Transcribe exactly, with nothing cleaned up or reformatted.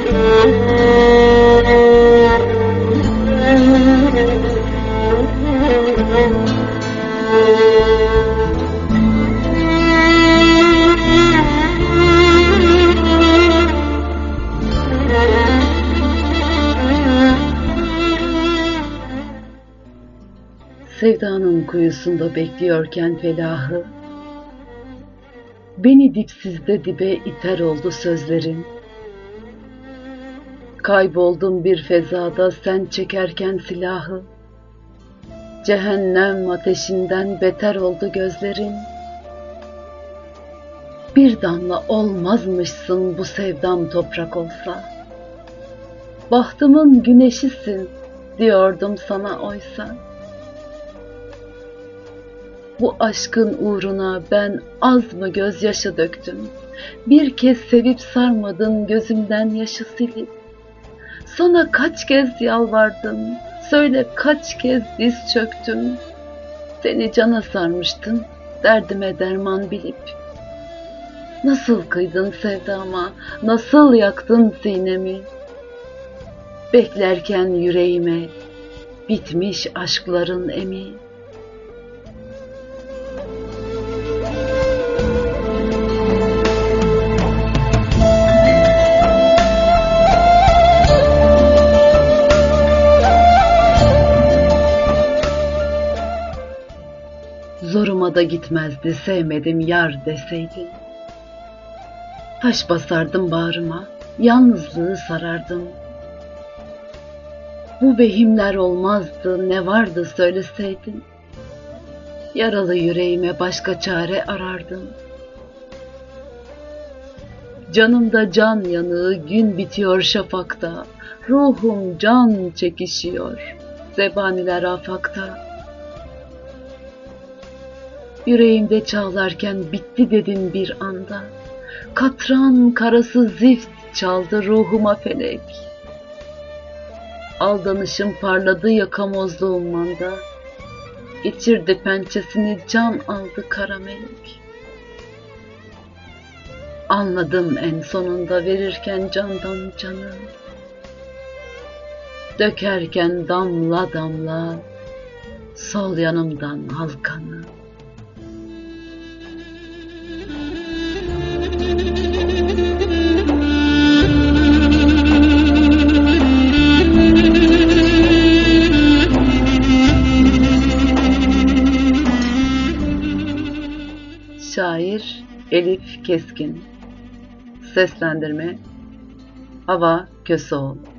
Sevdanın kuyusunda bekliyorken felahı, beni dipsizde dibe iter oldu sözlerin. Kayboldum bir fezada sen çekerken silahı, cehennem ateşinden beter oldu gözlerin. Bir damla olmazmışsın bu sevdam toprak olsa, bahtımın güneşisin diyordum sana oysa. Bu aşkın uğruna ben az mı gözyaşı döktüm? Bir kez sevip sarmadın gözümden yaşı silip. Sana kaç kez yalvardım, söyle kaç kez diz çöktüm. Seni cana sarmıştım, derdime derman bilip. Nasıl kıydın sevdama, nasıl yaktın sinemi? Beklerken yüreğime bitmiş aşkların emi. Zoruma da gitmezdi sevmedim yar deseydin. Taş basardım bağrıma, yalnızlığı sarardım. Bu vehimler olmazdı, ne vardı söyleseydin. Yaralı yüreğime başka çare arardım. Canımda can yanığı, gün bitiyor şafakta. Ruhum can çekişiyor, zebaniler afakta. Yüreğimde çağlarken bitti dedin bir anda. Katran karası zift çaldı ruhuma felek. Aldanışım parladı yakamozluğum manda. İçirdi pençesini can aldı kara melek. Anladım en sonunda verirken candan canı. Dökerken damla damla sol yanımdan halkanı. Şair Elif Keskin. Seslendirme Hava Köseoğlu.